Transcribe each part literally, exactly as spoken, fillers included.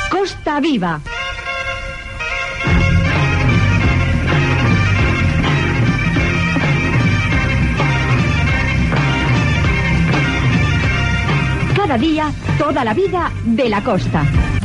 Costa Viva. Cada día, toda la vida de la costa.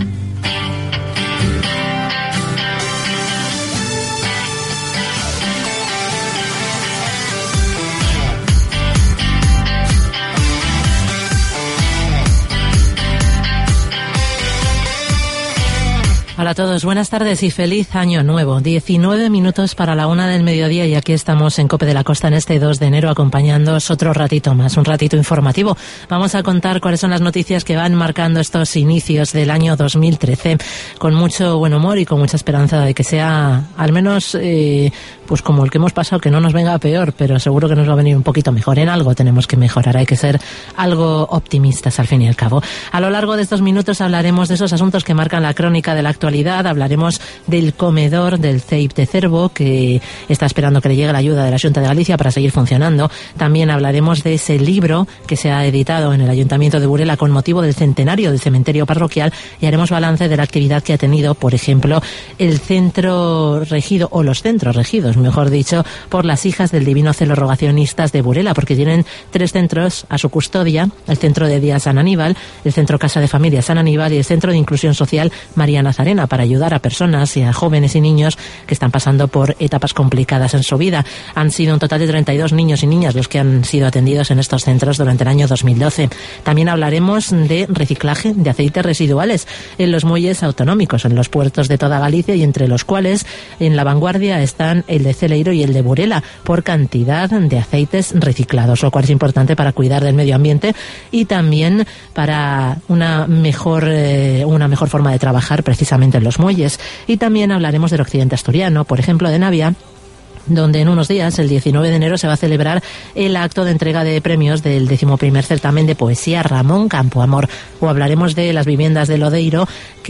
Hola a todos, buenas tardes y feliz año nuevo. diecinueve minutos para la una del mediodía y aquí estamos en COPE de la Costa en este dos de enero acompañándoos otro ratito más, un ratito informativo. Vamos a contar cuáles son las noticias que van marcando estos inicios del año dos mil trece con mucho buen humor y con mucha esperanza de que sea al menos eh, pues como el que hemos pasado, que no nos venga peor, pero seguro que nos va a venir un poquito mejor. En algo tenemos que mejorar, hay que ser algo optimistas al fin y al cabo. A lo largo de estos minutos hablaremos de esos asuntos que marcan la crónica de la actualidad. Hablaremos del comedor del C E I P de Cervo, que está esperando que le llegue la ayuda de la Xunta de Galicia para seguir funcionando. También hablaremos de ese libro que se ha editado en el Ayuntamiento de Burela con motivo del centenario del cementerio parroquial y haremos balance de la actividad que ha tenido, por ejemplo, el centro regido, o los centros regidos, mejor dicho, por las hijas del Divino Celo Rogacionistas de Burela, porque tienen tres centros a su custodia: el Centro de Día San Aníbal, el Centro Casa de Familia San Aníbal y el Centro de Inclusión Social María Nazarena, para ayudar a personas y a jóvenes y niños que están pasando por etapas complicadas en su vida. Han sido un total de treinta y dos niños y niñas los que han sido atendidos en estos centros durante el año dos mil doce. También hablaremos de reciclaje de aceites residuales en los muelles autonómicos, en los puertos de toda Galicia, y entre los cuales en la vanguardia están el de Celeiro y el de Burela, por cantidad de aceites reciclados, lo cual es importante para cuidar del medio ambiente y también para una mejor, eh, una mejor forma de trabajar precisamente en los muelles. Y también hablaremos del occidente asturiano, por ejemplo de Navia, donde en unos días, el diecinueve de enero, se va a celebrar el acto de entrega de premios del decimoprimer certamen de poesía Ramón Campoamor. O hablaremos de las viviendas de Lodeiro,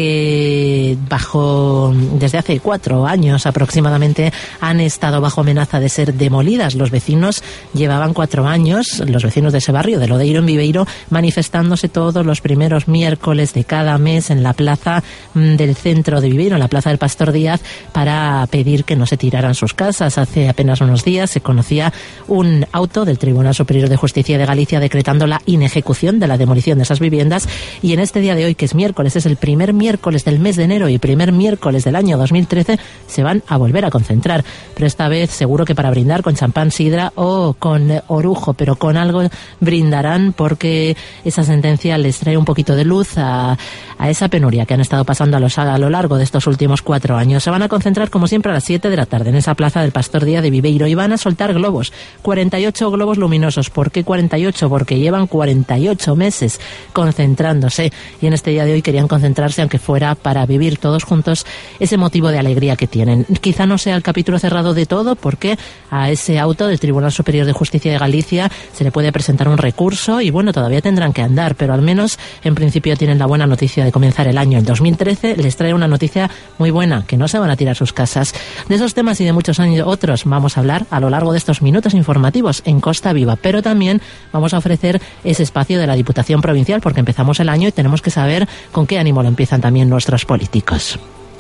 que bajo desde hace cuatro años aproximadamente han estado bajo amenaza de ser demolidas. Los vecinos llevaban cuatro años, los vecinos de ese barrio de Lodeiro en Viveiro, manifestándose todos los primeros miércoles de cada mes en la plaza del centro de Viveiro, en la plaza del Pastor Díaz, para pedir que no se tiraran sus casas. Hace apenas unos días se conocía un auto del Tribunal Superior de Justicia de Galicia decretando la inejecución de la demolición de esas viviendas, y en este día de hoy, que es miércoles, es el primer miércoles del mes de enero y primer miércoles del año dos mil trece, se van a volver a concentrar, pero esta vez seguro que para brindar con champán, sidra o con orujo, pero con algo brindarán, porque esa sentencia les trae un poquito de luz a, a esa penuria que han estado pasando a, los, a lo largo de estos últimos cuatro años. Se van a concentrar como siempre a las siete de la tarde en esa plaza del Pastor Día de Viveiro y van a soltar globos, cuarenta y ocho globos luminosos. ¿Por qué cuarenta y ocho? Porque llevan cuarenta y ocho meses concentrándose, y en este día de hoy querían concentrarse, aunque fuera para vivir todos juntos ese motivo de alegría que tienen. Quizá no sea el capítulo cerrado de todo, porque a ese auto del Tribunal Superior de Justicia de Galicia se le puede presentar un recurso y bueno, todavía tendrán que andar, pero al menos en principio tienen la buena noticia de comenzar el año. El dos mil trece les trae una noticia muy buena, que no se van a tirar sus casas. De esos temas y de muchos años otros vamos a hablar a lo largo de estos minutos informativos en Costa Viva, pero también vamos a ofrecer ese espacio de la Diputación Provincial, porque empezamos el año y tenemos que saber con qué ánimo lo empiezan también nuestros políticos.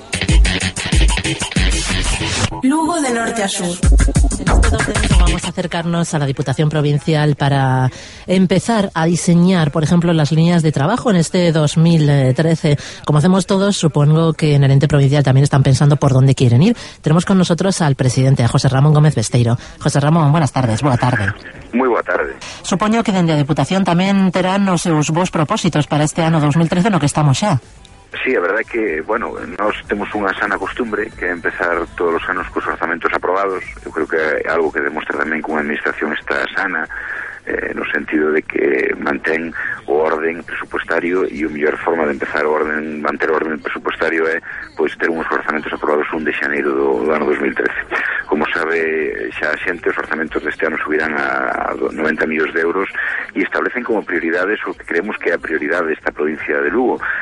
Lugo de norte a sur. En este dos de enero vamos a acercarnos a la Diputación Provincial para empezar a diseñar, por ejemplo, las líneas de trabajo en este dos mil trece. Como hacemos todos, supongo que en el ente provincial también están pensando por dónde quieren ir. Tenemos con nosotros al presidente, a José Ramón Gómez Besteiro. José Ramón, buenas tardes, boa tarde. Moi boa tarde. Supoño que dende a Diputación tamén terán os seus vos propósitos para este ano dos mil trece no que estamos xa. Sí, a verdade é que, bueno, nós temos unha sana costumbre que é empezar todos os anos cos orzamentos aprobados. Eu creo que é algo que demostra tamén que unha administración está sana, eh, no sentido de que mantén o orden presupuestario, e a mellor forma de empezar o orden, manter o orden presupuestario é pois ter uns orzamentos aprobados un de xaneiro do, do ano dos mil trece. Como sabe xa a xente, os orzamentos deste ano subirán a noventa millóns de euros e establecen como prioridades o que creemos que é a prioridade desta provincia de Lugo,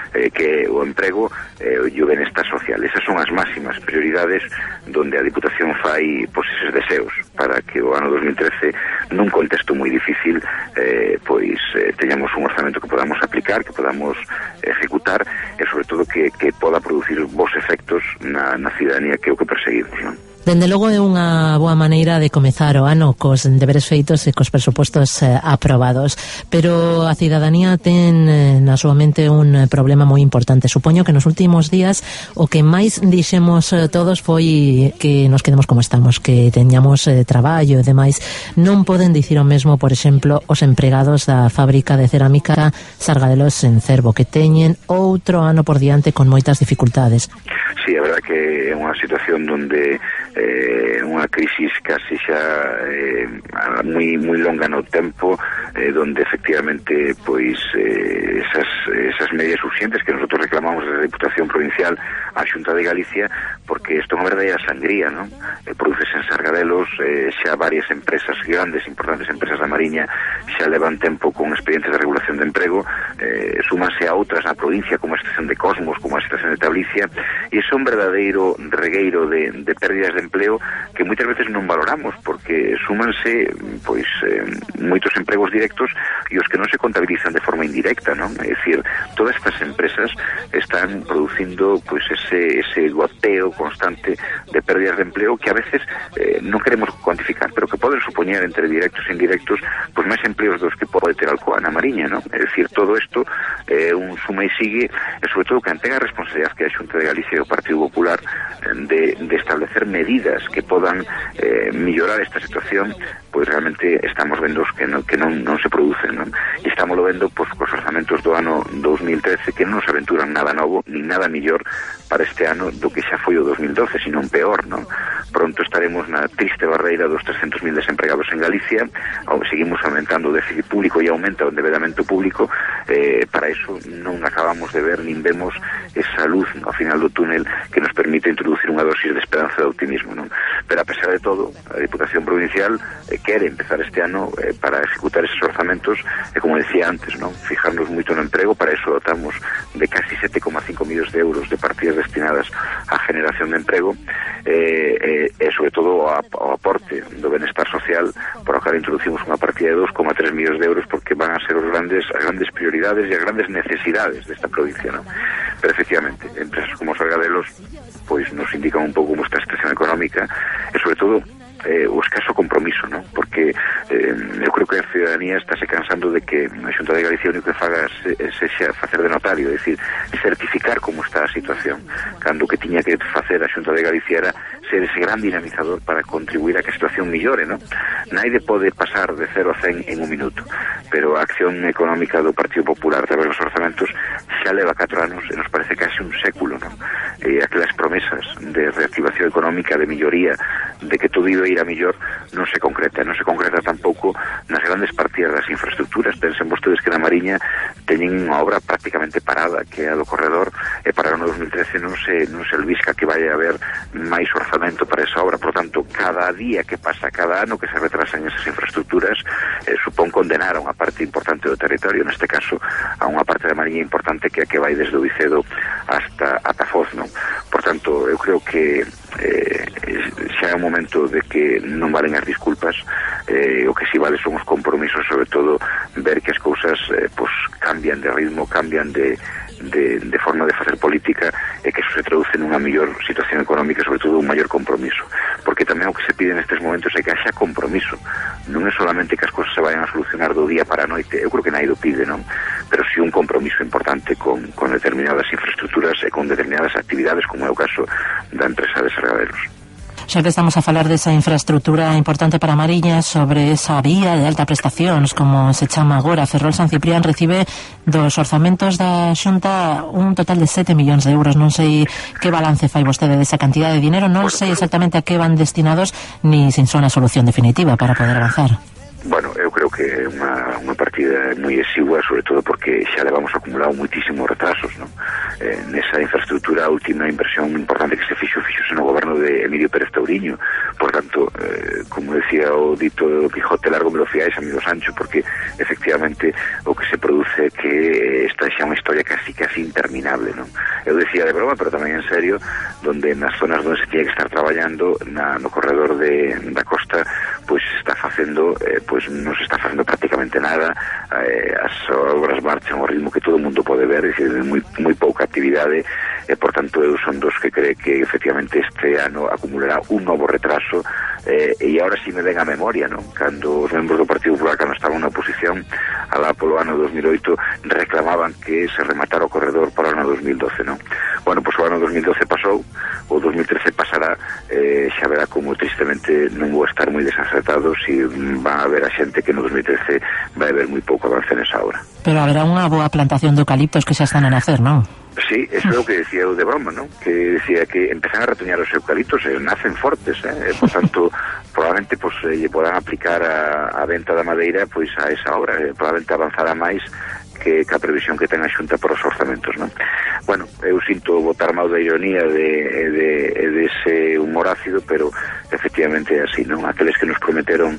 eh, que o emprego e eh, o benestar social. Esas son as máximas prioridades donde a Diputación fai pois eses deseos para que o ano dos mil trece, nun contexto moi difícil, eh, pois eh, teñamos un orzamento que podamos aplicar, que podamos ejecutar e sobre todo que, que poda producir bons efectos na, na cidadanía, que é o que perseguimos, non? Dende logo é unha boa maneira de comezar o ano cos deberes feitos e cos presupostos eh, aprobados, pero a cidadanía ten eh, na súa mente un problema moi importante. Supoño que nos últimos días o que máis dixemos eh, todos foi que nos quedemos como estamos, que teñamos eh, traballo e demais. Non poden dicir o mesmo, por exemplo, os empregados da fábrica de cerámica Sargadelos en Cervo, que teñen outro ano por diante con moitas dificultades. Sí, a verdade que é unha situación donde eh, unha crisis casi xa eh, moi moi longa no tempo, eh, donde efectivamente pois eh, esas, esas medidas urgentes que nosotros reclamamos desde la Diputación Provincial á Xunta de Galicia, porque isto é unha verdadeira sangría, non? Eh, produces en Sargadelos, eh, xa varias empresas, grandes, importantes empresas da Mariña, xa levan tempo con expedientes de regulación de emprego, eh, súmanse a outras na provincia, como a situación de Cosmos, como a situación de Tablicia, e iso é un verdadeiro regueiro de, de pérdidas de empleo que moitas veces non valoramos, porque súmanse pois eh, moitos empregos directos e os que non se contabilizan de forma indirecta, non? É dicir, todas estas empresas están producindo pois ese, ese goteo constante de pérdidas de empleo que a veces eh, non queremos cuantificar, pero que poden supoñer entre directos e indirectos pois máis empleos dos que pode ter Alcoa na Mariña, non? É dicir, todo isto é eh, un suma e sigue, e sobre todo que tenga a responsabilidade que a Xunta de Galicia e o Partido Popular de, de establecer medidas que podan eh, mellorar esta situación, pois realmente estamos vendo que non, que non, non se producen, non? E estamos lo vendo pois, cos orzamentos do ano dos mil trece que non nos aventuran nada novo, ni nada millor para este ano do que xa foi o dos mil doce, sino un peor, non? Pronto estaremos na triste barreira dos trescentos mil desempregados en Galicia, ou seguimos aumentando o déficit público e aumenta o endeudamento público, eh, para eso non acabamos de ver, nin vemos esa luz ao final do túnel que nos permite introducir unha dosis de esperanza e de optimismo, non? Pero a pesar de todo, a Diputación Provincial eh, quere empezar este ano eh, para ejecutar esos orzamentos e, como decía antes, non? Fijarnos moito no emprego, para eso dotamos de casi sete coma cinco millóns de euros de partidas destinadas á generación de emprego eh, eh, e, sobre todo, ao aporte do benestar social, por o cal introducimos unha partida de dos coma tres millóns de euros, porque van a ser os grandes, as grandes prioridades e as grandes necesidades desta provincia, non? Pero, efectivamente, empresas como Sargadelos pois nos indican un pouco como está a situación económica e, sobre todo, eh, o escaso compromiso, non? Porque eh, eu creo que a ciudadanía estáse cansando de que a Xunta de Galicia o único que faga se, sexa facer de notario, é dicir, certificar como está a situación, cando o que tiña que facer a Xunta de Galicia era ser ese gran dinamizador para contribuir a que a situación millore, non? Naide pode pasar de cero a cen en un minuto, pero a acción económica do Partido Popular a través dos orzamentos xa leva catro anos e nos parece casi un século, non? E aquelas promesas de reactivación económica, de melloría, de que todo iba a ir a millor, non se concreta, non se concreta tampouco nas grandes partidas das infraestructuras. Pensen vostedes que na Mariña teñen unha obra prácticamente parada, que é a do corredor, e para o ano dos mil trece non se, non se albisca que vai a haber máis orzamento para esa obra. Por tanto, cada día que pasa, cada ano que se retrasan esas infraestructuras, eh, supón condenar a unha parte importante do territorio, neste caso a unha parte da Mariña importante, que é a que vai desde o Vicedo hasta ata Foz, non? Por tanto, eu creo que eh, xa é o momento de que non valen as disculpas, eh, o que si vale son os compromisos, sobre todo ver que as cousas eh, pues, cambian de ritmo, cambian de, de, de forma de facer política, e que eso se traduce nunha mellor situación económica, sobre todo un maior compromiso, porque tamén o que se pide nestes momentos é que haxa compromiso, non é solamente que as cousas se vayan a solucionar do día para a noite, eu creo que naide o pide, non? Pero si un compromiso importante con, con determinadas infraestructuras e con determinadas actividades, como é o caso da empresa de Sargadelos. Xa que estamos a falar desa infraestructura importante para a Mariña, sobre esa vía de alta prestacións, como se chama agora, Ferrol San Ciprián recibe dos orzamentos da Xunta un total de sete millóns de euros. Non sei que balance fai vostede desa cantidad de dinero, non sei exactamente a que van destinados, ni sin son a solución definitiva para poder avanzar. Bueno, eu creo que é unha, unha partida moi exigua, sobre todo porque xa levamos acumulado muitísimos retrasos, non? Eh, nesa infraestructura, a última inversión importante que se fixo, fixose no goberno de Emilio Pérez Tauriño. Por tanto, eh, como decía o dito do Quijote, largo me lo fiáis, amigo Sancho, porque efectivamente o que se produce é que esta xa é unha historia casi casi interminable, non? Eu decía de broma, pero tamén en serio, donde nas zonas onde se tiña que estar traballando, na, no corredor de, da costa, pois pues, está facendo, eh, pois pues, non se está facendo prácticamente nada, eh, as obras marchan ao ritmo que todo o mundo pode ver, é dicir, moi, moi pouca actividade, e por tanto eu son dos que cree que efectivamente este ano acumulará un novo retraso, eh, e agora si me ven a memoria, non? Cando os membros do Partido Popular, cando estaban na oposición alá polo ano dos mil oito, reclamaban que se rematara o corredor para o ano dos mil doce, non? Bueno, pois o ano dos mil doce pasou, o dos mil trece pasará, eh, xa verá como tristemente non vou estar moi desacertado si va a haber a xente que no dos mil trece vai haber moi pouco avance nesa obra. Pero haberá unha boa plantación de eucaliptos que xa están a nacer, non? Sí, eso é o que decía eu de broma, ¿no? Que decía que empezan a retoñar os eucaliptos, eh, nacen fortes, eh? Por tanto, probablemente pues, eh, podan aplicar a, a venta da madeira pois a esa obra, eh, probablemente avanzará máis que, que a previsión que ten a Xunta por os orzamentos, non? Bueno, eu sinto botar mal da ironía de, de, de ese humor ácido, pero efectivamente é así, non? Aqueles que nos prometeron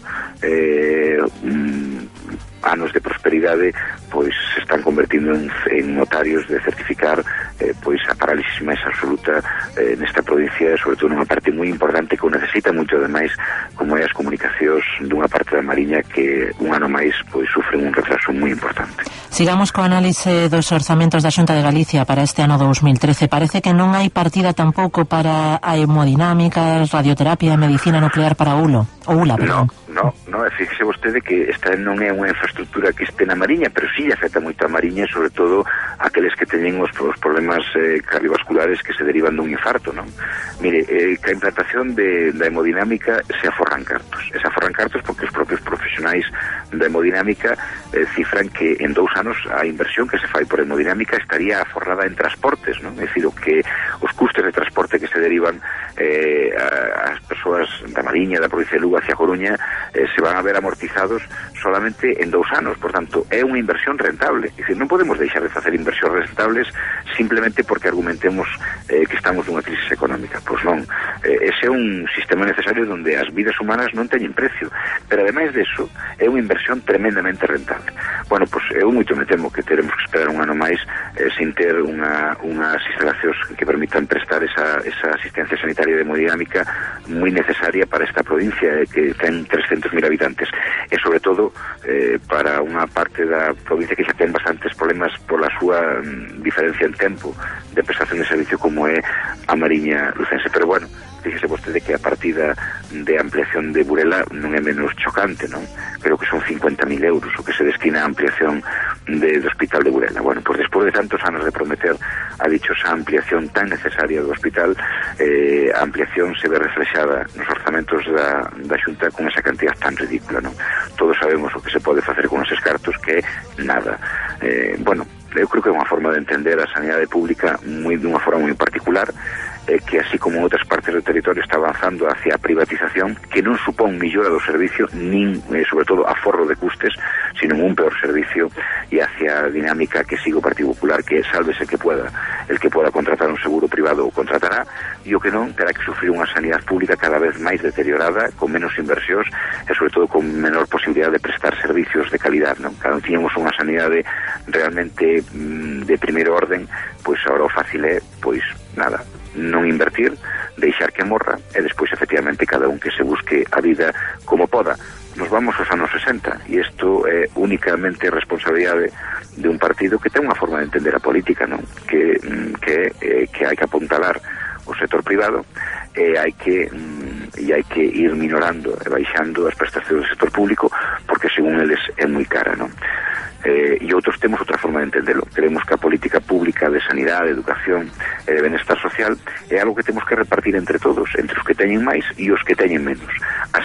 eh, un, anos de prosperidade, pois se están convertindo en, en notarios de certificar eh, pois a parálisis máis absoluta eh, nesta provincia, sobre todo nunha parte moi importante que o necesita moito, ademais, como é as comunicacións dunha parte da Mariña que un ano máis pois sufren un retraso moi importante. Sigamos co análise dos orzamentos da Xunta de Galicia para este ano dos mil trece. Parece que non hai partida tampouco para a hemodinámica, radioterapia e medicina nuclear para o ULO, o ULA, perdón. No, no, no, fíjese vostede que esta non é unha infraestructura que este na Mariña, pero sí afecta moito a Mariña, sobre todo aqueles que teñen os, os problemas eh, cardiovasculares que se derivan dun infarto, non? Mire, eh, que a implantación de, da hemodinámica se aforran cartos. Se aforran cartos porque os propios profesionais da hemodinámica eh, cifran que en dous anos a inversión que se fai por hemodinámica estaría aforrada en transportes, non? É dicir, que os custes de transporte que se derivan eh, a, as persoas da Mariña, da provincia de Lugo hacia Coruña, eh, se van a ver amortizados solamente en dous anos. Por tanto, é unha inversión rentable. É dicir, non podemos deixar de facer inversións rentables simplemente porque argumentemos eh, que estamos nunha crisis económica. Pois non. Eh, ese é un sistema necesario onde as vidas humanas non teñen precio. Pero, ademais deso, é unha inversión tremendamente rentable. Bueno, pois eu moito me temo que teremos que esperar un ano máis eh, sin ter unha, unhas instalacións que permitan prestar esa, esa asistencia sanitaria de hemodinámica moi necesaria para esta provincia, eh, que ten trescentos mil habitantes, e sobre todo eh, para unha parte da provincia que xa ten bastantes problemas pola súa mm, diferencia en tempo de prestación de servicio como é a Mariña lucense. Pero bueno, fíjese vostede que a partida de ampliación de Burela non é menos chocante, non? Creo que son cincuenta mil euros o que se destina a ampliación de, do hospital de Burela. Bueno, pois despois de tantos anos de prometer a dichosa ampliación tan necesaria do hospital, eh, a ampliación se ve reflexada nos orzamentos da, da Xunta con esa cantidad tan ridícula, non? Todos sabemos o que se pode facer con eses cartos, que é nada. Eh, bueno, eu creo que é unha forma de entender a sanidade pública moi dunha forma moi particular, eh, que así como outras partes do territorio está avanzando hacia a privatización, que non supón millora do servicio nin, eh, sobre todo, aforro de custes, sino un peor servicio, e hacia a dinámica que sigue o Partido Popular, que sálvese que pueda, el que pueda contratar un seguro privado o contratará, e o que non terá que sufrir unha sanidade pública cada vez máis deteriorada, con menos inversións e sobre todo con menor posibilidade de prestar servicios de calidad, non? Cando tiñamos unha sanidade realmente mm, de primeiro orden, pois agora o fácil é, pois nada, non invertir, deixar que morra e despois efectivamente cada un que se busque a vida como poda. Nos vamos aos anos sesenta e isto é únicamente responsabilidade de un partido que ten unha forma de entender a política, non? Que, que, eh, que hai que apuntalar o sector privado e hai que mm, e hai que ir minorando e baixando as prestacións do sector público porque según eles é moi cara, non? Eh, e outros temos outra forma de entenderlo. Creemos que a política pública de sanidade, de educación e de benestar social é algo que temos que repartir entre todos, entre os que teñen máis e os que teñen menos. Así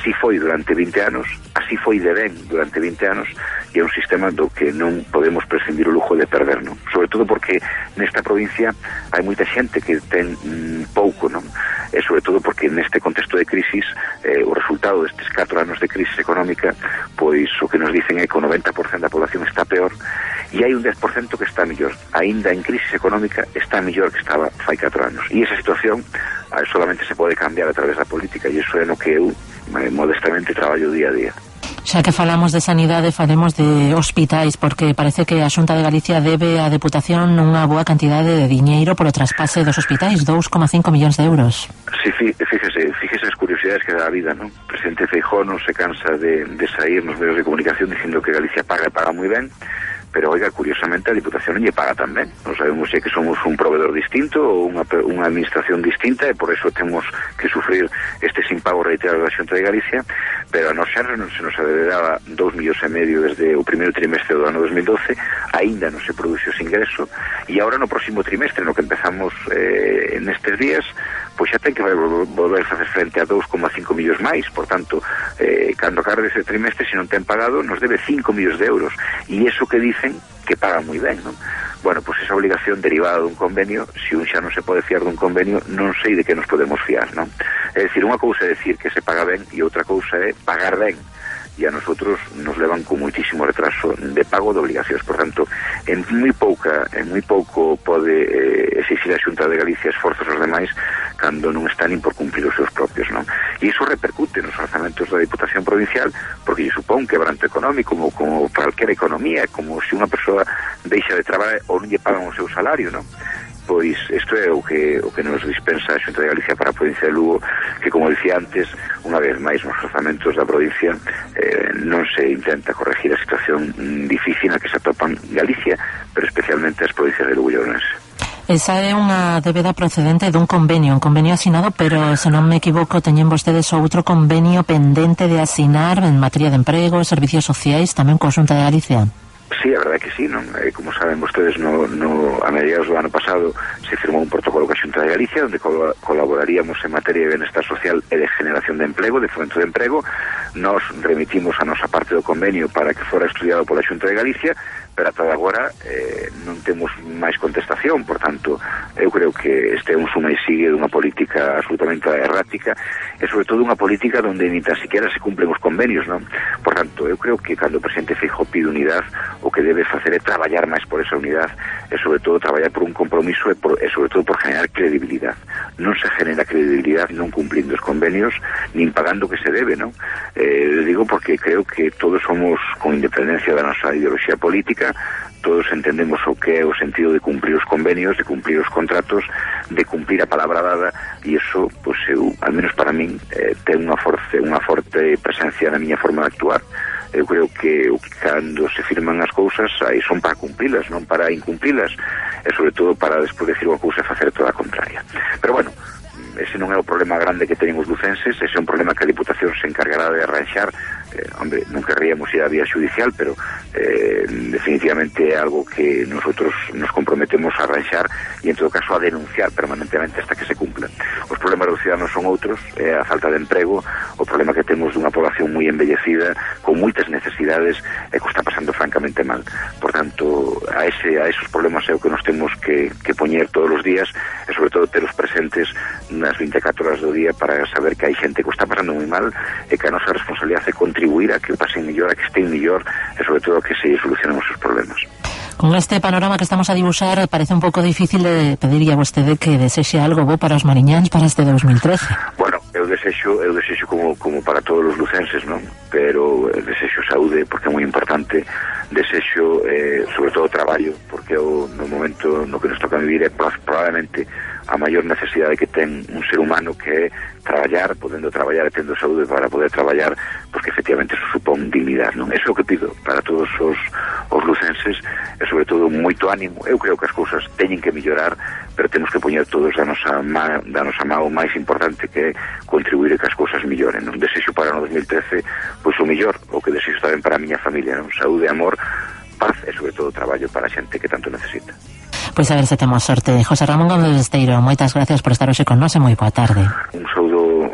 así foi durante vinte anos, así foi de ben durante vinte anos, e é un sistema do que non podemos prescindir o lujo de perder, non? Sobre todo porque nesta provincia hai moita xente que ten mm, pouco, non? E sobre todo porque neste contexto de crisis, eh, o resultado destes catro anos de crisis económica, pois o que nos dicen é que o noventa por cento da población está peor, e hai un dez por cento que está mellor. Aínda en crisis económica está mellor que estaba fai catro anos. E esa situación eh, solamente se pode cambiar a través da política, e iso é no que eu eh, modestamente traballo día a día. Xa que falamos de sanidade, falemos de hospitais, porque parece que a Xunta de Galicia debe á Deputación unha boa cantidade de diñeiro polo traspase dos hospitais, dous coma cinco millóns de euros. Sí, fíjese, fíjese as curiosidades que dá a vida, non? O presidente Feijóo non se cansa de, de sair nos medios de comunicación dicindo que Galicia paga e paga moi ben, pero, oiga, curiosamente a Diputación non lle paga tan ben. Non sabemos se que somos un proveedor distinto ou unha, unha administración distinta, e por eso temos que sufrir estes impagos reiterados da Xunta de Galicia, pero a nos xa non se nos adeudaba dous millóns e medio desde o primeiro trimestre do ano dos mil doce, aínda non se produce ese ingreso, e agora no próximo trimestre, no que empezamos eh, nestes días, pois xa ten que volver a facer frente a dous coma cinco millóns máis. Por tanto, eh, cando acabe ese trimestre, se non ten pagado, nos debe cinco millóns de euros, e iso que dicen que paga moi ben, non? Bueno, pois esa obligación derivada dun convenio, se un xa non se pode fiar dun convenio, non sei de que nos podemos fiar, non? É dicir, unha cousa é dicir que se paga ben e outra cousa é pagar ben, e a nosotros nos levan con muitísimo retraso de pago de obligacións. Por tanto, en moi pouca, en moi pouco pode eh, exigir a Xunta de Galicia esforzos aos demais cando non están nin por cumplir os seus propios, non? E iso repercute nos orzamentos da Diputación Provincial, porque lle supón quebranto económico, como, como cualquier economía, como se unha persoa deixa de traballar ou non lle pagan o seu salario, non? Pois isto é o que o que nos dispensa a Xunta de Galicia para a provincia de Lugo, que, como dicía antes, unha vez máis nos orzamentos da provincia eh, non se intenta corregir a situación difícil na que se atopan Galicia, pero especialmente as provincias de Lugo e Ourense. Esa é unha débeda procedente dun convenio, un convenio asinado, pero, se non me equivoco, teñen vostedes outro convenio pendente de asinar en materia de emprego, servicios sociais, tamén coa Xunta de Galicia. Sí, a verdade que sí, non? Eh, como saben vostedes, no, no, a mediados do ano pasado se firmou un protocolo coa Xunta de Galicia onde col colaboraríamos en materia de benestar social e de generación de emprego, de fomento de emprego. Nos remitimos a nosa parte do convenio para que fora estudiado pola Xunta de Galicia, pero ata agora eh, non temos máis contestación. Por tanto, eu creo que este é un suma e sigue dunha política absolutamente errática, e sobre todo unha política onde ni tan siquiera se cumplen os convenios, non? Por tanto, eu creo que cando o presidente Feijóo pide unidade, o que debe facer é traballar máis por esa unidade, e sobre todo traballar por un compromiso, e, por, e sobre todo por generar credibilidade. Non se genera credibilidade non cumplindo os convenios, nin pagando o que se debe, non? Eh, digo porque creo que todos somos, con independencia da nosa ideoloxía política, todos entendemos o que é o sentido de cumplir os convenios, de cumplir os contratos, de cumplir a palabra dada, e iso, pois, eu, al menos para min, eh, ten unha forte, unha forte presencia na miña forma de actuar. Eu creo que cando se firman as cousas aí son para cumprilas, non para incumprilas, e sobre todo para despois decir unha cousa e facer toda a contraria. Pero bueno, ese non é o problema grande que teñen os lucenses, ese é un problema que a Diputación se encargará de arranxar. Eh, hombre, non querríamos ir a vía judicial, pero eh, definitivamente é algo que nosotros nos comprometemos a arranxar e, en todo caso, a denunciar permanentemente hasta que se cumplan. Os problemas dos ciudadanos son outros, é a falta de emprego, o problema que temos dunha población moi envellecida, con moitas necesidades, e que está pasando francamente mal. Por tanto, a, ese, a esos problemas é o que nos temos que, que poñer todos os días, e sobre todo ter os presentes nas vinte e catro horas do día para saber que hai xente que o está pasando moi mal, e que a nosa responsabilidade é contribuir a que o pasen mellor, a que estén mellor, e sobre todo a que se solucionen os seus problemas. Con este panorama que estamos a dibuixar, parece un pouco difícil de pedirlle a vostede que desexe algo bo para os mariñáns para este dos mil trece. Bueno, eu desexo, eu desexo como, como para todos os lucenses, non? Pero eu desexo saúde, porque é moi importante. Desexo, eh, sobre todo, traballo, porque o, no momento no que nos toca vivir é probablemente a maior necesidade que ten un ser humano, que é traballar, podendo traballar e tendo saúde para poder traballar, porque efectivamente eso supón dignidade, non? Eso é o que pido para todos os, os lucenses, e sobre todo moito ánimo. Eu creo que as cousas teñen que mellorar, pero temos que poñer todos da nosa má, da nosa má o máis importante, que é contribuir a que as cousas melloren, non? Desexo para o dos mil trece, pois o mellor, o que desexo tamén para a miña familia, non? Saúde, amor, paz e sobre todo traballo para a xente que tanto necesita. Pois a ver se temos sorte. José Ramón Gómez Besteiro, moitas gracias por estar hoxe con nós e moi boa tarde. Un saúdo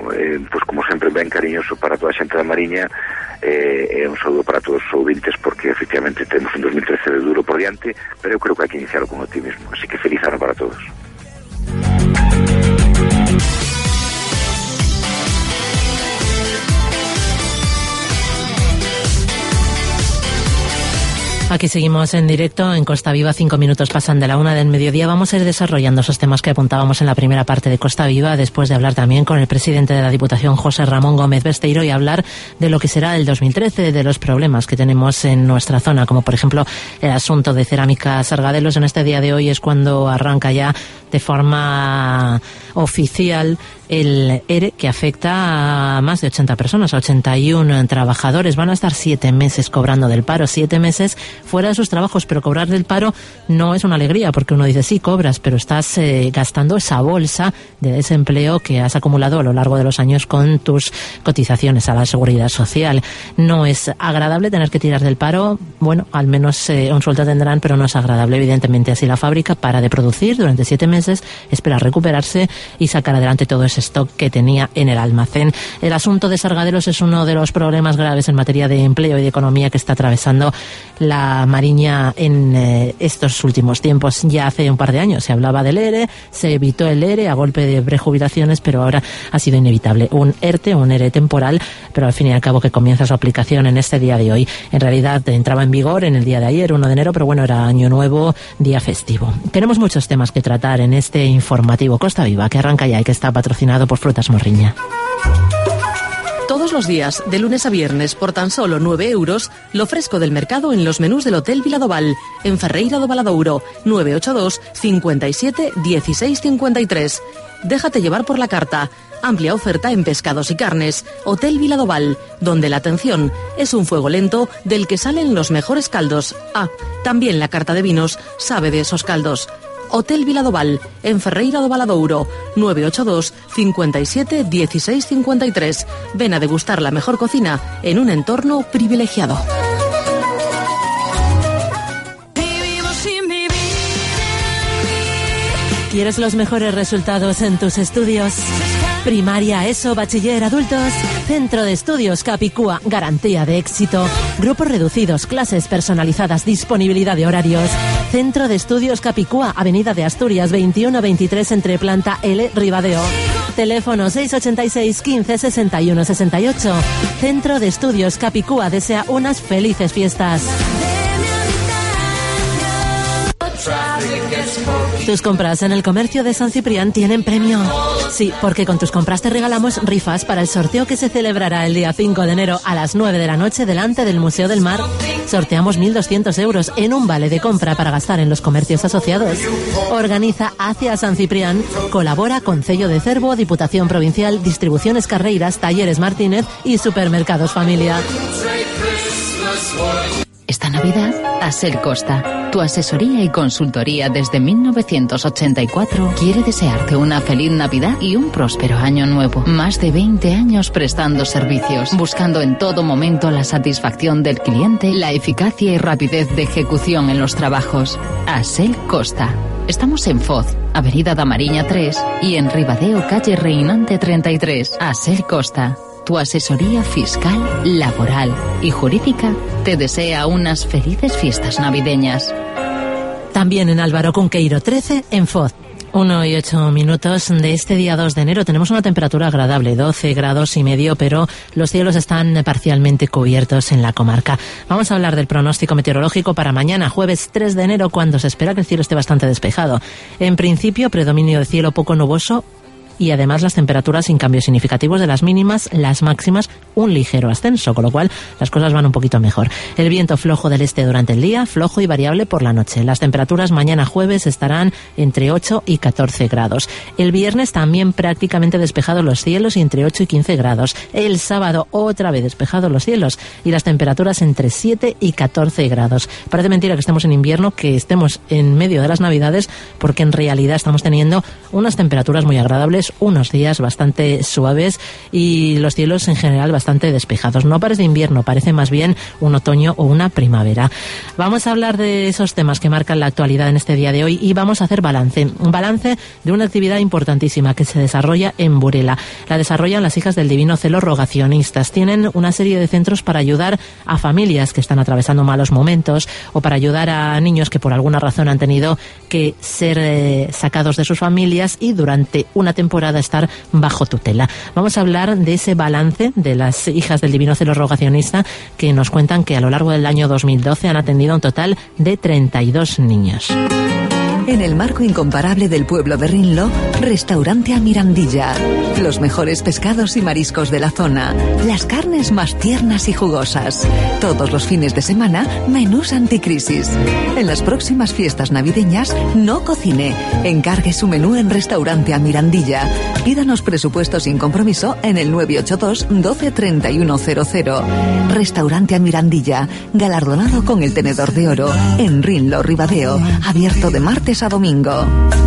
eh, pues como sempre ben cariñoso para toda a xente da Mariña, eh, e un saúdo para todos os ouvintes, porque efectivamente temos un dos mil trece de duro por diante, pero eu creo que hai que iniciarlo con optimismo, así que feliz ano para todos. Aquí seguimos en directo en Costa Viva, cinco minutos pasan de la una del mediodía. Vamos a ir desarrollando esos temas que apuntábamos en la primera parte de Costa Viva, después de hablar también con el presidente de la Diputación, José Ramón Gómez Besteiro, y hablar de lo que será el dos mil trece, de los problemas que tenemos en nuestra zona, como por ejemplo el asunto de Cerámica Sargadelos. En este día de hoy es cuando arranca ya de forma oficial el ERE, que afecta a más de ochenta personas, a ochenta y uno trabajadores. Van a estar siete meses cobrando del paro, siete meses fuera de sus trabajos, pero cobrar del paro no es una alegría, porque uno dice sí, cobras, pero estás eh, gastando esa bolsa de desempleo que has acumulado a lo largo de los años con tus cotizaciones a la Seguridad Social. No es agradable tener que tirar del paro, bueno, al menos eh, un sueldo tendrán, pero no es agradable, evidentemente. Así la fábrica para de producir durante siete meses, espera recuperarse y sacar adelante todo ese stock que tenía en el almacén. El asunto de Sargadelos es uno de los problemas graves en materia de empleo y de economía que está atravesando la Mariña en eh, estos últimos tiempos. Ya hace un par de años se hablaba del ERE, se evitó el ERE a golpe de prejubilaciones, pero ahora ha sido inevitable un ERTE, un ERE temporal, pero al fin y al cabo que comienza su aplicación en este día de hoy. En realidad entraba en vigor en el día de ayer, uno de enero, pero bueno, era año nuevo, día festivo. Tenemos muchos temas que tratar en este informativo Costa Viva, que arranca ya y que está patrocinado por Frutas Morriña. Todos los días, de lunes a viernes, por tan solo nueve euros, lo fresco del mercado en los menús del Hotel Viladoval, en Ferreira do Valadouro, nueve ocho dos, cincuenta y siete, dieciséis cincuenta y tres. Déjate llevar por la carta. Amplia oferta en pescados y carnes. Hotel Viladoval, donde la atención es un fuego lento del que salen los mejores caldos. Ah, también la carta de vinos sabe de esos caldos. Hotel Viladoval, en Ferreira do Valadouro, nueve ocho dos, cincuenta y siete, dieciséis cincuenta y tres. Ven a degustar la mejor cocina en un entorno privilegiado. ¿Quieres los mejores resultados en tus estudios? Primaria, ESO, bachiller, adultos. Centro de Estudios Capicúa, garantía de éxito. Grupos reducidos, clases personalizadas, disponibilidad de horarios. Centro de Estudios Capicúa, Avenida de Asturias, veintiuno veintitrés, entre Planta L, Ribadeo. Teléfono seis ochenta y seis, quince, sesenta y uno, sesenta y ocho. Centro de Estudios Capicúa desea unas felices fiestas. Tus compras en el comercio de San Ciprián tienen premio. Sí, porque con tus compras te regalamos rifas para el sorteo que se celebrará el día cinco de enero a las nueve de la noche delante del Museo del Mar. Sorteamos mil doscientos euros en un vale de compra para gastar en los comercios asociados. Organiza Hacia San Ciprián. Colabora con Cello de Cervo, Diputación Provincial, Distribuciones Carreiras, Talleres Martínez y Supermercados Familia. Esta Navidad, Asel Costa, tu asesoría y consultoría desde mil novecientos ochenta y cuatro, quiere desearte una feliz Navidad y un próspero año nuevo. Más de veinte años prestando servicios, buscando en todo momento la satisfacción del cliente, la eficacia y rapidez de ejecución en los trabajos. Asel Costa. Estamos en Foz, Avenida da Mariña tres, y en Ribadeo, calle Reinante treinta y tres. Asel Costa. Tu asesoría fiscal, laboral y jurídica te desea unas felices fiestas navideñas. También en Álvaro Cunqueiro trece, en Foz. Uno y ocho minutos de este día dos de enero. Tenemos una temperatura agradable, doce grados y medio, pero los cielos están parcialmente cubiertos en la comarca. Vamos a hablar del pronóstico meteorológico para mañana, jueves tres de enero, cuando se espera que el cielo esté bastante despejado. En principio, predominio de cielo poco nuboso, y además las temperaturas sin cambios significativos de las mínimas, las máximas un ligero ascenso, con lo cual las cosas van un poquito mejor. El viento flojo del este durante el día, flojo y variable por la noche. Las temperaturas mañana jueves estarán entre ocho y catorce grados. El viernes también prácticamente despejados los cielos y entre ocho y quince grados. El sábado otra vez despejados los cielos y las temperaturas entre siete y catorce grados. Parece mentira que estemos en invierno, que estemos en medio de las Navidades, porque en realidad estamos teniendo unas temperaturas muy agradables martes unos días bastante suaves y los cielos en general bastante despejados. No parece invierno, parece más bien un otoño o una primavera. Vamos a hablar de esos temas que marcan la actualidad en este día de hoy y vamos a hacer balance. Un balance de una actividad importantísima que se desarrolla en Burela. La desarrollan las Hijas del Divino Celo Rogacionistas. Tienen una serie de centros para ayudar a familias que están atravesando malos momentos o para ayudar a niños que por alguna razón han tenido que ser eh, sacados de sus familias y durante una temporada estar bajo tutela. Vamos a hablar de ese balance de las Hijas del Divino Celo Rogacionista, que nos cuentan que a lo largo del año dos mil doce han atendido un total de treinta y dos niños. En el marco incomparable del pueblo de Rinlo, Restaurante a Mirandilla. Los mejores pescados y mariscos de la zona. Las carnes más tiernas y jugosas. Todos los fines de semana, menús anticrisis. En las próximas fiestas navideñas, no cocine. Encargue su menú en Restaurante a Mirandilla. Pídanos presupuesto sin compromiso en el nueve ocho dos, doce, treinta y uno cero cero. Restaurante a Mirandilla. Galardonado con el Tenedor de Oro. En Rinlo, Ribadeo. Abierto de martes a domingo.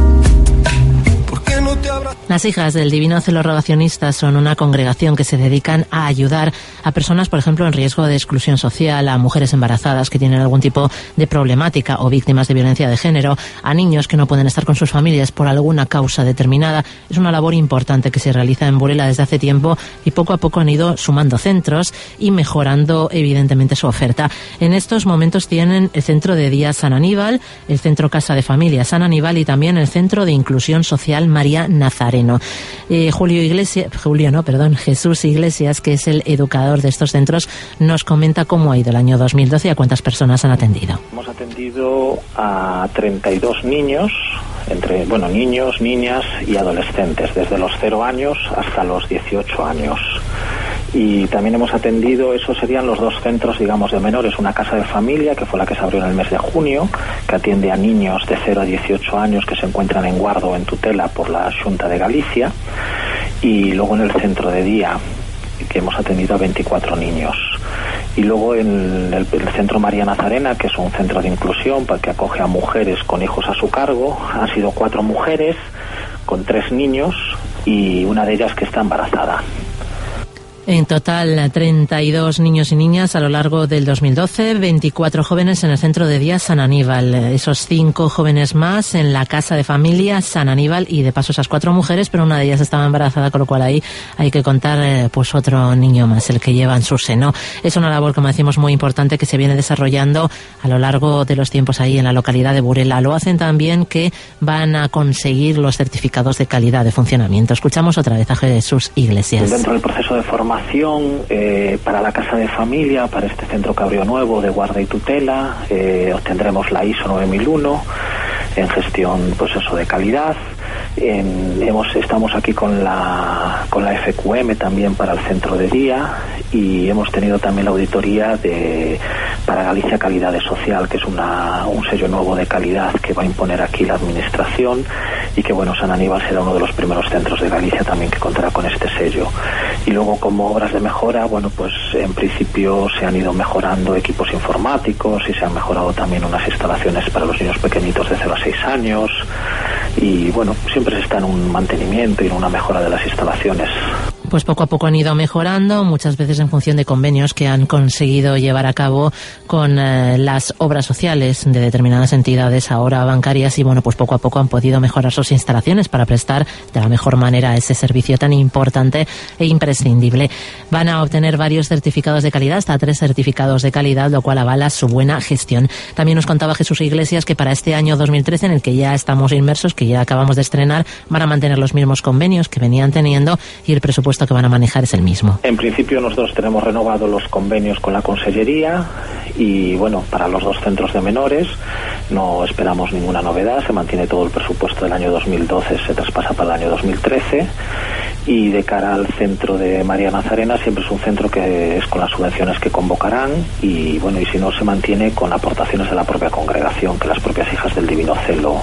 Las Hijas del Divino Celo Rogacionista son una congregación que se dedican a ayudar a personas, por ejemplo, en riesgo de exclusión social, a mujeres embarazadas que tienen algún tipo de problemática o víctimas de violencia de género, a niños que no pueden estar con sus familias por alguna causa determinada. Es una labor importante que se realiza en Burela desde hace tiempo y poco a poco han ido sumando centros y mejorando evidentemente su oferta. En estos momentos tienen el Centro de Día San Aníbal, el Centro Casa de Familia San Aníbal y también el Centro de Inclusión Social María Nazareno. Eh, Julio Iglesias, Julio no, perdón, Jesús Iglesias, que es el educador de estos centros, nos comenta cómo ha ido el año dos mil doce y a cuántas personas han atendido. Hemos atendido a treinta y dos niños, entre, bueno, niños, niñas y adolescentes, desde los cero años hasta los dieciocho años. Y también hemos atendido, esos serían los dos centros, digamos, de menores, una casa de familia, que fue la que se abrió en el mes de junio, que atiende a niños de cero a dieciocho años que se encuentran en guardo o en tutela por la Xunta de Galicia, y luego en el centro de día, que hemos atendido a veinticuatro niños. Y luego en el, el Centro María Nazarena, que es un centro de inclusión para que acoge a mujeres con hijos a su cargo, han sido cuatro mujeres con tres niños y una de ellas que está embarazada. En total, treinta y dos niños y niñas a lo largo del dos mil doce, veinticuatro jóvenes en el Centro de Día San Aníbal, esos cinco jóvenes más en la Casa de Familia San Aníbal y de paso esas cuatro mujeres, pero una de ellas estaba embarazada, con lo cual ahí hay que contar eh, pues otro niño más, el que lleva en su seno. Es una labor, como decimos, muy importante que se viene desarrollando a lo largo de los tiempos ahí en la localidad de Burela. Lo hacen también que van a conseguir los certificados de calidad de funcionamiento. Escuchamos otra vez a Jesús Iglesias. Dentro del proceso de formación Eh, para la casa de familia, para este centro que abrió nuevo de guarda y tutela, eh, obtendremos la I S O nueve mil uno en gestión, pues eso, de calidad. En, hemos, estamos aquí con la con la F Q M también para el centro de día y hemos tenido también la auditoría de para Galicia Calidad Social, que es una, un sello nuevo de calidad que va a imponer aquí la administración y que, bueno, San Aníbal será uno de los primeros centros de Galicia también que contará con este sello. Y luego, como obras de mejora, bueno, pues en principio se han ido mejorando equipos informáticos y se han mejorado también unas instalaciones para los niños pequeñitos de cero a seis años y, bueno, siempre se está en un mantenimiento y en una mejora de las instalaciones. Pues poco a poco han ido mejorando, muchas veces en función de convenios que han conseguido llevar a cabo con eh, las obras sociales de determinadas entidades ahora bancarias y, bueno, pues poco a poco han podido mejorar sus instalaciones para prestar de la mejor manera ese servicio tan importante e imprescindible. Van a obtener varios certificados de calidad, hasta tres certificados de calidad, lo cual avala su buena gestión. También nos contaba Jesús Iglesias que para este año dos mil trece, en el que ya estamos inmersos, que ya acabamos de estrenar, van a mantener los mismos convenios que venían teniendo y el presupuesto que van a manejar es el mismo. En principio nosotros tenemos renovado los convenios con la Consellería y, bueno, para los dos centros de menores no esperamos ninguna novedad, se mantiene todo el presupuesto del año dos mil doce, se traspasa para el año dos mil trece y de cara al centro de María Nazarena siempre es un centro que es con las subvenciones que convocarán y, bueno, y si no se mantiene con aportaciones de la propia congregación que las propias Hijas del Divino Celo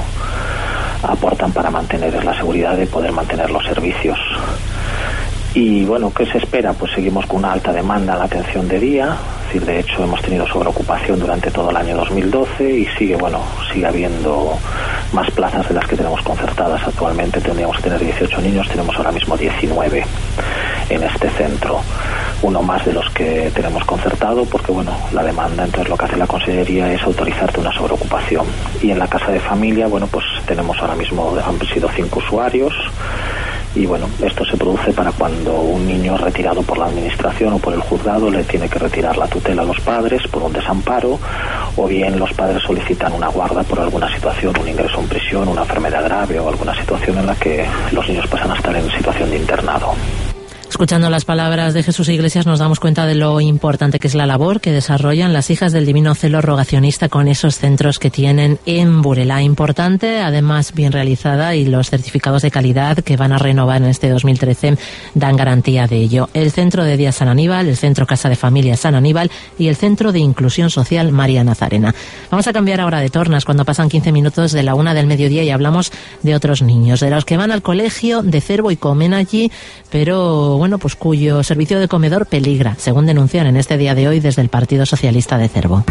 aportan para mantener la seguridad de poder mantener los servicios. Y, bueno, ¿qué se espera? Pues seguimos con una alta demanda en la atención de día, decir, de hecho hemos tenido sobreocupación durante todo el año dos mil doce y sigue, bueno, sigue habiendo más plazas de las que tenemos concertadas. Actualmente tendríamos que tener dieciocho niños, tenemos ahora mismo diecinueve en este centro, uno más de los que tenemos concertado, porque bueno, la demanda, entonces lo que hace la Consellería es autorizarte una sobreocupación. Y en la casa de familia, bueno, pues tenemos ahora mismo, han sido cinco usuarios, y bueno, esto se produce para cuando un niño es retirado por la administración o por el juzgado, le tiene que retirar la tutela a los padres por un desamparo, o bien los padres solicitan una guarda por alguna situación, un ingreso en prisión, una enfermedad grave o alguna situación en la que los niños pasan a estar en situación de internado. Escuchando las palabras de Jesús Iglesias nos damos cuenta de lo importante que es la labor que desarrollan las hijas del Divino Celo Rogacionista con esos centros que tienen en Burela. Importante, además bien realizada, y los certificados de calidad que van a renovar en este dos mil trece dan garantía de ello. El Centro de Día San Aníbal, el Centro Casa de Familia San Aníbal y el Centro de Inclusión Social María Nazarena. Vamos a cambiar ahora de tornas cuando pasan quince minutos de la una del mediodía y hablamos de otros niños, de los que van al colegio de Cervo y comen allí, pero bueno, pues cuyo servicio de comedor peligra, según denuncian en este día de hoy desde el Partido Socialista de Cervo.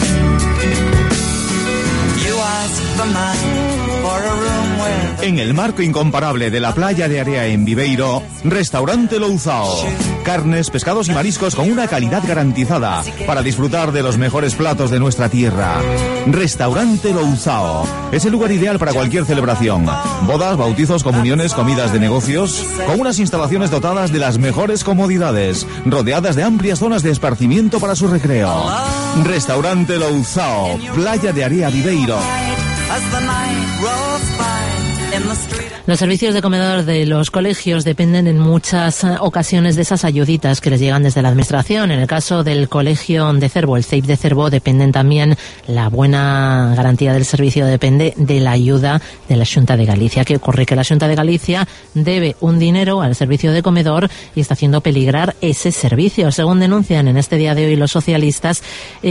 En el marco incomparable de la playa de Area en Viveiro, Restaurante Louzao. Carnes, pescados y mariscos con una calidad garantizada para disfrutar de los mejores platos de nuestra tierra. Restaurante Louzao es el lugar ideal para cualquier celebración. Bodas, bautizos, comuniones, comidas de negocios, con unas instalaciones dotadas de las mejores comodidades, rodeadas de amplias zonas de esparcimiento para su recreo. Restaurante Louzao, playa de Area Viveiro. Los servicios de comedor de los colegios dependen en muchas ocasiones de esas ayuditas que les llegan desde la administración. En el caso del colegio de Cervo, el C E I P de Cervo, dependen también, la buena garantía del servicio depende de la ayuda de la Xunta de Galicia. ¿Qué ocurre? Que la Xunta de Galicia debe un dinero al servicio de comedor y está haciendo peligrar ese servicio. Según denuncian en este día de hoy los socialistas,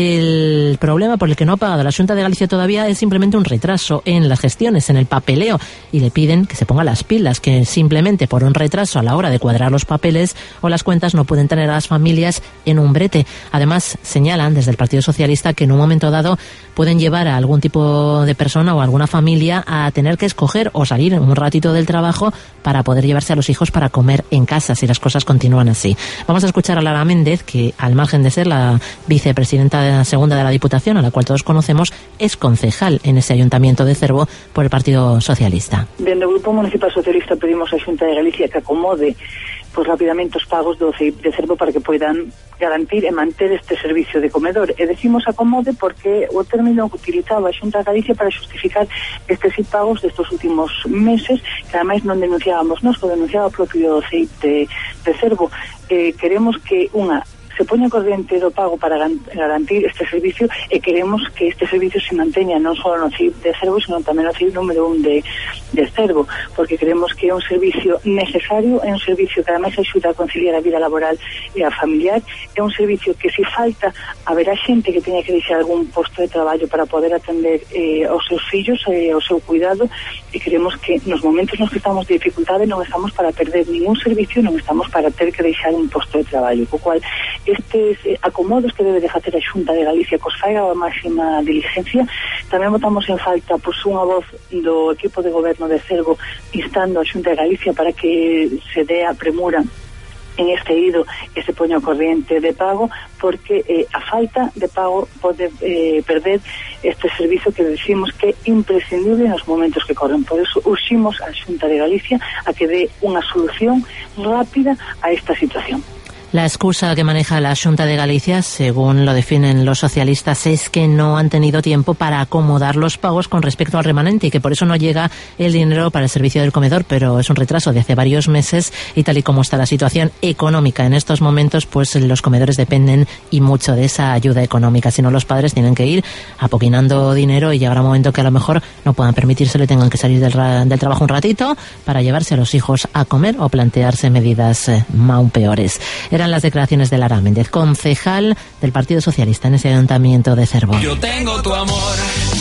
el problema por el que no ha pagado la Xunta de Galicia todavía es simplemente un retraso en las gestiones, en el papeleo, y le piden que se ponga las pilas, que simplemente por un retraso a la hora de cuadrar los papeles o las cuentas no pueden tener a las familias en un brete. Además, señalan desde el Partido Socialista que en un momento dado pueden llevar a algún tipo de persona o alguna familia a tener que escoger o salir un ratito del trabajo para poder llevarse a los hijos para comer en casa si las cosas continúan así. Vamos a escuchar a Lara Méndez, que al margen de ser la vicepresidenta de la segunda de la Diputación, a la cual todos conocemos, es concejal en ese Ayuntamiento de Cervo por el Partido Socialista. Dende o Grupo Municipal Socialista pedimos á Xunta de Galicia que acomode pois rapidamente os pagos do C I P de Cervo para que poidan garantir e manter este servicio de comedor. E decimos acomode porque o término que utilizaba a Xunta de Galicia para justificar estes pagos destes últimos meses, que ademais non denunciábamos nós, que denunciaba o propio C I P de, de Cervo. Eh, queremos que unha se poña corriente do pago para garantir este servicio e queremos que este servicio se manteña non só no C I P de Cervo, sino tamén no C I P número un de, de Cervo, porque creemos que é un servicio necesario, é un servicio que ademais axuda a conciliar a vida laboral e a familiar, é un servicio que se falta haberá xente que teña que deixar algún posto de traballo para poder atender eh, aos seus fillos e eh, ao seu cuidado, e queremos que nos momentos nos que estamos de dificultade non estamos para perder ningún servicio, non estamos para ter que deixar un posto de traballo, co cual estes eh, acomodos que debe de facer a Xunta de Galicia cos faiga a máxima diligencia. Tamén votamos en falta pois unha voz do equipo de goberno de Cervo instando a Xunta de Galicia para que se dé a premura en este ido que se poña o corriente de pago, porque eh, a falta de pago pode eh, perder este servicio que decimos que é imprescindible nos momentos que corren. Por eso urximos a Xunta de Galicia a que dé unha solución rápida a esta situación. La excusa que maneja la Xunta de Galicia, según lo definen los socialistas, es que no han tenido tiempo para acomodar los pagos con respecto al remanente y que por eso no llega el dinero para el servicio del comedor, pero es un retraso de hace varios meses y tal y como está la situación económica en estos momentos, pues los comedores dependen y mucho de esa ayuda económica. Si no, los padres tienen que ir apoquinando dinero y llegará un momento que a lo mejor no puedan permitírselo y tengan que salir del, del trabajo un ratito para llevarse a los hijos a comer o plantearse medidas eh, aún peores. Eran las declaraciones de Lara Méndez, concejal del Partido Socialista en ese Ayuntamiento de Cervo. Yo tengo tu amor.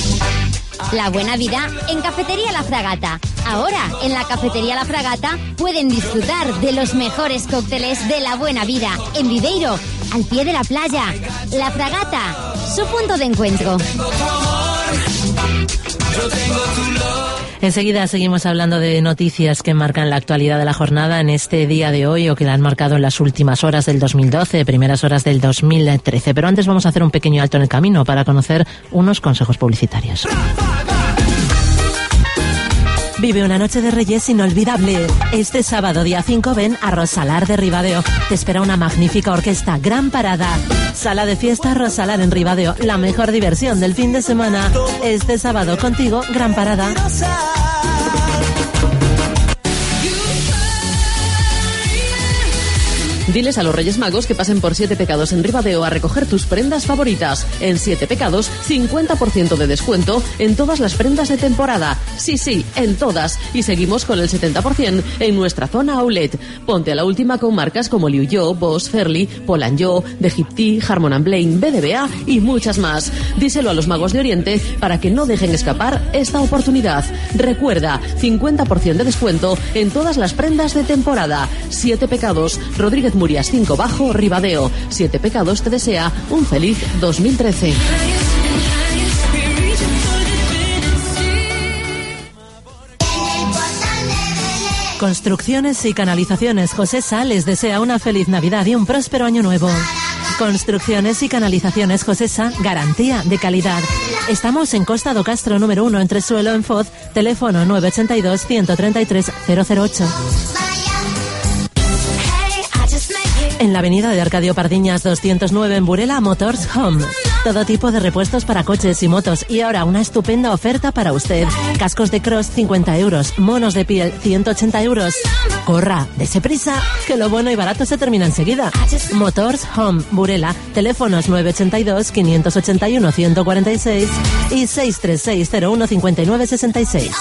La buena vida en Cafetería La Fragata. Ahora, en la Cafetería La Fragata pueden disfrutar de los mejores cócteles de la buena vida. En Viveiro, al pie de la playa. La Fragata, su punto de encuentro. Enseguida seguimos hablando de noticias que marcan la actualidad de la jornada en este día de hoy o que la han marcado en las últimas horas del dos mil doce, primeras horas del dos mil trece. Pero antes vamos a hacer un pequeño alto en el camino para conocer unos consejos publicitarios. Vive una noche de Reyes inolvidable. Este sábado, día cinco, ven a Rosalar de Ribadeo. Te espera una magnífica orquesta, gran parada. Sala de fiesta Rosalar en Ribadeo, la mejor diversión del fin de semana. Este sábado contigo, gran parada. Diles a los Reyes Magos que pasen por Siete Pecados en Ribadeo a recoger tus prendas favoritas. En Siete Pecados, cincuenta por ciento de descuento en todas las prendas de temporada. Sí, sí, en todas. Y seguimos con el setenta por ciento en nuestra zona outlet. Ponte a la última con marcas como Liu Yo, Boss, Fairly, Polanyo, The Egypty, Harmon and Blaine, B D B A y muchas más. Díselo a los Magos de Oriente para que no dejen escapar esta oportunidad. Recuerda, cincuenta por ciento de descuento en todas las prendas de temporada. Siete Pecados, Rodríguez Murias cinco Bajo, Ribadeo. Siete Pecados te desea un feliz dos mil trece. Construcciones y Canalizaciones Josesa les desea una feliz Navidad y un próspero año nuevo. Construcciones y Canalizaciones Josesa, garantía de calidad. Estamos en Costa do Castro número uno, entre Suelo, en Foz, teléfono nueve ocho dos, uno tres tres, cero cero ocho. En la avenida de Arcadio Pardiñas doscientos nueve en Burela, Motors Home. Todo tipo de repuestos para coches y motos. Y ahora una estupenda oferta para usted. Cascos de cross, cincuenta euros. Monos de piel, ciento ochenta euros. Corra, dese prisa, que lo bueno y barato se termina enseguida. Motors Home, Burela. Teléfonos nueve ocho dos, cinco ocho uno, uno cuatro seis y seis tres seis, cero uno cinco nueve seis seis.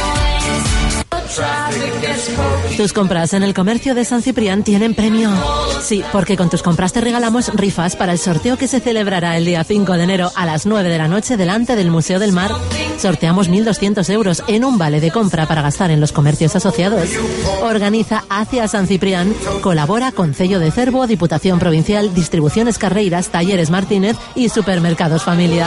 Tus compras en el comercio de San Ciprián tienen premio. Sí, porque con tus compras te regalamos rifas para el sorteo que se celebrará el día cinco de enero a las nueve de la noche delante del Museo del Mar. Sorteamos mil doscientos euros en un vale de compra para gastar en los comercios asociados. Organiza Hacia San Ciprián. Colabora con Cello de Cervo, Diputación Provincial, Distribuciones Carreiras, Talleres Martínez y Supermercados Familia.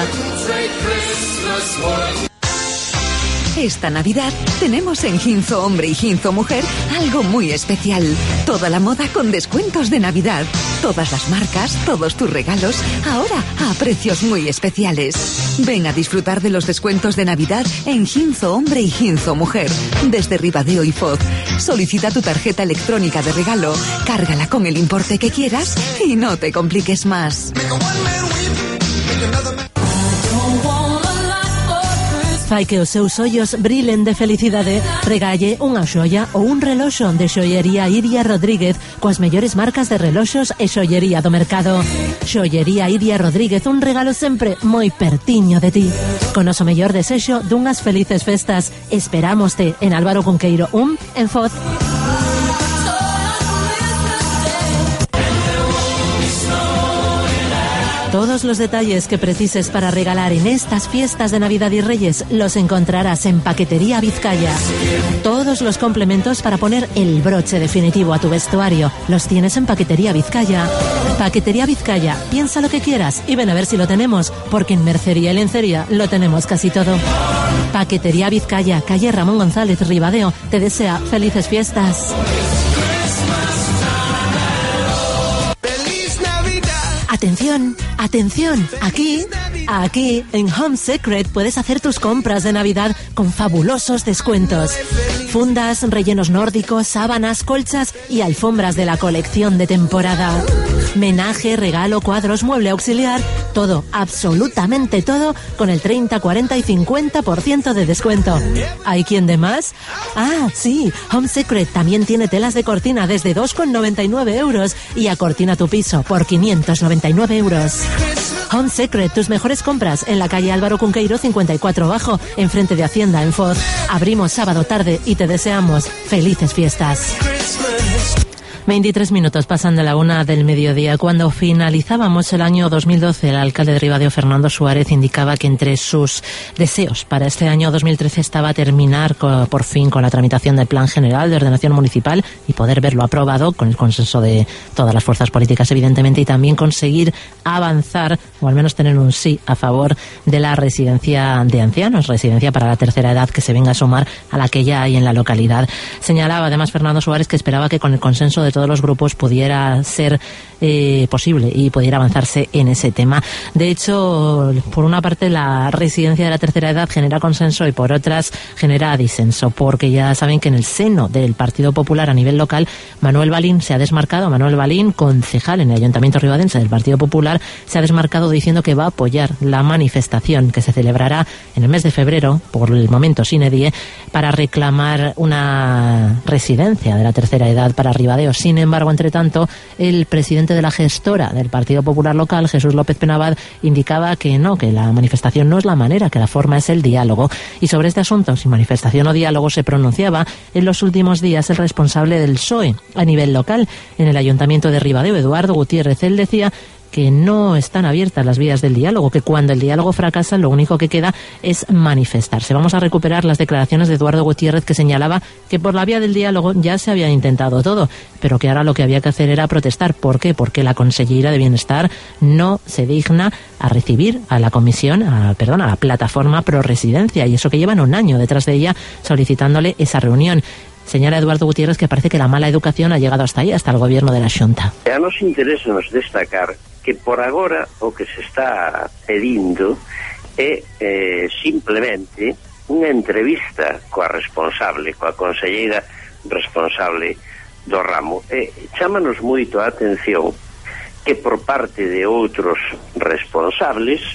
Esta Navidad tenemos en Ginzo Hombre y Ginzo Mujer algo muy especial. Toda la moda con descuentos de Navidad. Todas las marcas, todos tus regalos, ahora a precios muy especiales. Ven a disfrutar de los descuentos de Navidad en Ginzo Hombre y Ginzo Mujer. Desde Ribadeo y Foz. Solicita tu tarjeta electrónica de regalo, cárgala con el importe que quieras y no te compliques más. Fai que os seus ollos brilen de felicidade, regalle unha xoia ou un reloxo de Xoiería Iria Rodríguez coas mellores marcas de reloxos e xollería do mercado. Xoiería Iria Rodríguez, un regalo sempre moi pertiño de ti. Con o mellor desexo dunhas felices festas. Esperámoste en Álvaro Cunqueiro un, en Foz. Todos los detalles que precises para regalar en estas fiestas de Navidad y Reyes los encontrarás en Paquetería Vizcaya. Todos los complementos para poner el broche definitivo a tu vestuario los tienes en Paquetería Vizcaya. Paquetería Vizcaya, piensa lo que quieras y ven a ver si lo tenemos, porque en mercería y lencería lo tenemos casi todo. Paquetería Vizcaya, calle Ramón González, Ribadeo, te desea felices fiestas. Atención, atención, aquí, aquí en Home Secret puedes hacer tus compras de Navidad con fabulosos descuentos. Fundas, rellenos nórdicos, sábanas, colchas y alfombras de la colección de temporada. Menaje, regalo, cuadros, mueble auxiliar, todo, absolutamente todo, con el treinta, cuarenta y cincuenta por ciento de descuento. ¿Hay quien de más? Ah, sí, Home Secret también tiene telas de cortina desde dos con noventa y nueve euros y acortina tu piso por quinientos noventa y nueve euros. Home Secret, tus mejores compras en la calle Álvaro Cunqueiro cincuenta y cuatro Bajo, enfrente de Hacienda, en Foz. Abrimos sábado tarde y te deseamos felices fiestas. veintitrés minutos pasan de la una del mediodía. Cuando finalizábamos el año dos mil doce, el alcalde de Ribadeo, Fernando Suárez, indicaba que entre sus deseos para este año dos mil trece estaba terminar con, por fin con la tramitación del Plan General de Ordenación Municipal y poder verlo aprobado con el consenso de todas las fuerzas políticas, evidentemente, y también conseguir avanzar o al menos tener un sí a favor de la residencia de ancianos, residencia para la tercera edad que se venga a sumar a la que ya hay en la localidad. Señalaba además Fernando Suárez que esperaba que con el consenso de todos los grupos pudiera ser eh, posible y pudiera avanzarse en ese tema. De hecho, por una parte la residencia de la tercera edad genera consenso y por otras genera disenso, porque ya saben que en el seno del Partido Popular a nivel local, Manuel Balín se ha desmarcado, Manuel Balín, concejal en el Ayuntamiento ribadense del Partido Popular, se ha desmarcado diciendo que va a apoyar la manifestación que se celebrará en el mes de febrero, por el momento sine die, para reclamar una residencia de la tercera edad para Ribadeo. Sin embargo, entre tanto, el presidente de la gestora del Partido Popular local, Jesús López Penabad, indicaba que no, que la manifestación no es la manera, que la forma es el diálogo. Y sobre este asunto, si manifestación o diálogo, se pronunciaba en los últimos días el responsable del P S O E a nivel local en el Ayuntamiento de Ribadeo, Eduardo Gutiérrez. Él decía que no están abiertas las vías del diálogo, que cuando el diálogo fracasa lo único que queda es manifestarse. Vamos a recuperar las declaraciones de Eduardo Gutiérrez, que señalaba que por la vía del diálogo ya se había intentado todo, pero que ahora lo que había que hacer era protestar. ¿Por qué? Porque la consellera de Bienestar no se digna a recibir a la comisión, a, perdón, a la plataforma Pro Residencia, y eso que llevan un año detrás de ella solicitándole esa reunión. Señala Eduardo Gutiérrez que parece que la mala educación ha llegado hasta ahí, hasta el gobierno de la Xunta. A nos interesa nos destacar que por agora o que se está pedindo é eh, simplemente unha entrevista coa responsable, coa conselleira responsable do ramo. E chámanos moito a atención que por parte de outros responsables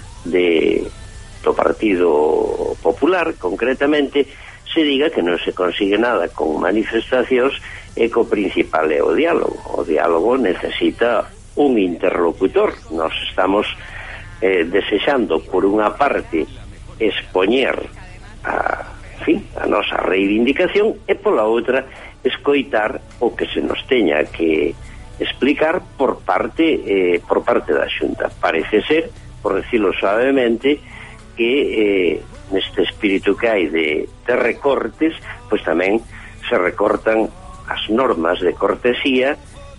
de, do Partido Popular, concretamente, se diga que non se consigue nada con manifestacións e que o principal é o diálogo. O diálogo necesita un interlocutor. Nos estamos eh, desexando, por unha parte, expoñer a, en fin, a nosa reivindicación e, pola outra, escoitar o que se nos teña que explicar por parte eh, por parte da Xunta. Parece ser, por decirlo suavemente, que eh, neste espírito que hai de, de recortes, pois tamén se recortan as normas de cortesía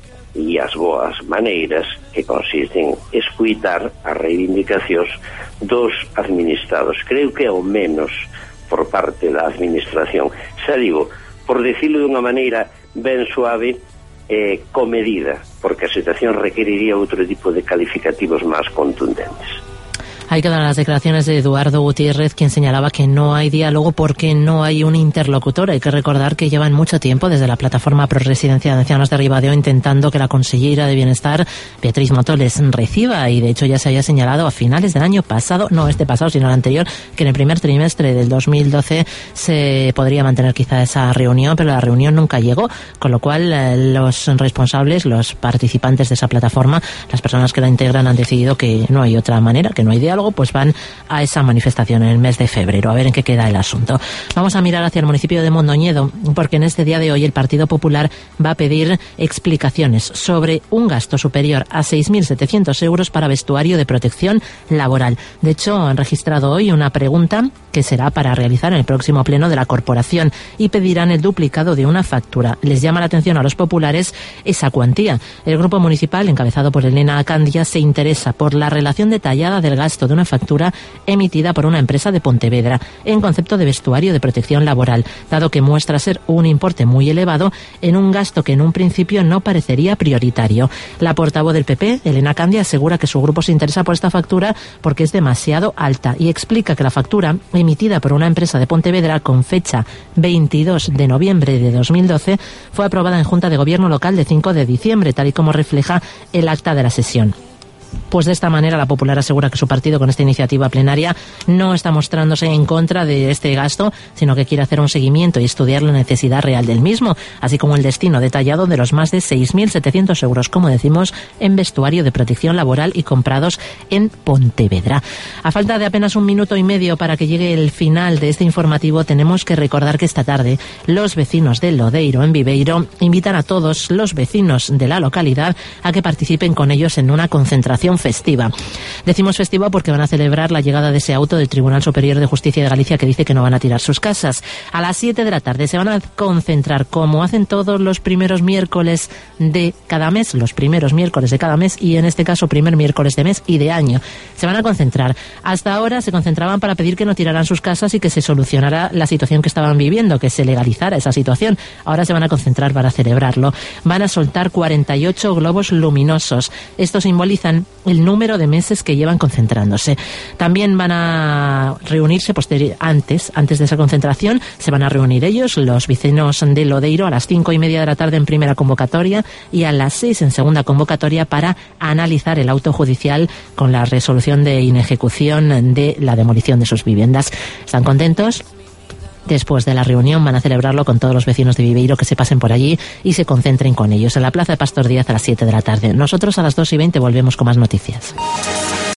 e as boas maneiras que consisten en escuitar as reivindicacións dos administrados. Creo que é o menos por parte da administración. Xa digo, por decirlo de unha maneira ben suave, eh, comedida, porque a situación requeriría outro tipo de calificativos máis contundentes. Hay que dar las declaraciones de Eduardo Gutiérrez, quien señalaba que no hay diálogo porque no hay un interlocutor. Hay que recordar que llevan mucho tiempo desde la plataforma Pro Residencia de Ancianos de Ribadeo intentando que la consellera de Bienestar, Beatriz Moto, les reciba, y de hecho ya se había señalado a finales del año pasado, no este pasado sino el anterior, que en el primer trimestre del dos mil doce se podría mantener quizá esa reunión, pero la reunión nunca llegó, con lo cual eh, los responsables, los participantes de esa plataforma, las personas que la integran, han decidido que no hay otra manera, que no hay diálogo, pues van a esa manifestación en el mes de febrero, a ver en qué queda el asunto. Vamos a mirar hacia el municipio de Mondoñedo, porque en este día de hoy el Partido Popular va a pedir explicaciones sobre un gasto superior a seis mil setecientos euros para vestuario de protección laboral. De hecho, han registrado hoy una pregunta que será para realizar en el próximo pleno de la corporación y pedirán el duplicado de una factura. Les llama la atención a los populares esa cuantía. El grupo municipal, encabezado por Elena Acandia, se interesa por la relación detallada del gasto de una factura emitida por una empresa de Pontevedra en concepto de vestuario de protección laboral, dado que muestra ser un importe muy elevado en un gasto que en un principio no parecería prioritario. La portavoz del P P, Elena Candia, asegura que su grupo se interesa por esta factura porque es demasiado alta y explica que la factura emitida por una empresa de Pontevedra con fecha veintidós de noviembre de dos mil doce fue aprobada en Junta de Gobierno local de cinco de diciembre, tal y como refleja el acta de la sesión. Pues de esta manera la Popular asegura que su partido con esta iniciativa plenaria no está mostrándose en contra de este gasto, sino que quiere hacer un seguimiento y estudiar la necesidad real del mismo, así como el destino detallado de los más de seis mil setecientos euros, como decimos, en vestuario de protección laboral y comprados en Pontevedra. A falta de apenas un minuto y medio para que llegue el final de este informativo, tenemos que recordar que esta tarde los vecinos de Lodeiro, en Viveiro, invitan a todos los vecinos de la localidad a que participen con ellos en una concentración festiva. Decimos festiva porque van a celebrar la llegada de ese auto del Tribunal Superior de Justicia de Galicia que dice que no van a tirar sus casas. A las siete de la tarde se van a concentrar, como hacen todos los primeros miércoles de cada mes, los primeros miércoles de cada mes, y en este caso primer miércoles de mes y de año. Se van a concentrar. Hasta ahora se concentraban para pedir que no tiraran sus casas y que se solucionara la situación que estaban viviendo, que se legalizara esa situación. Ahora se van a concentrar para celebrarlo. Van a soltar cuarenta y ocho globos luminosos. Estos simbolizan el número de meses que llevan concentrándose. También van a reunirse posterior, antes, antes de esa concentración, se van a reunir ellos, los vecinos de Lodeiro, a las cinco y media de la tarde en primera convocatoria y a las seis en segunda convocatoria para analizar el auto judicial con la resolución de inejecución de la demolición de sus viviendas. ¿Están contentos? Después de la reunión van a celebrarlo con todos los vecinos de Viveiro que se pasen por allí y se concentren con ellos en la Plaza de Pastor Díaz a las siete de la tarde. Nosotros a las dos y veinte volvemos con más noticias.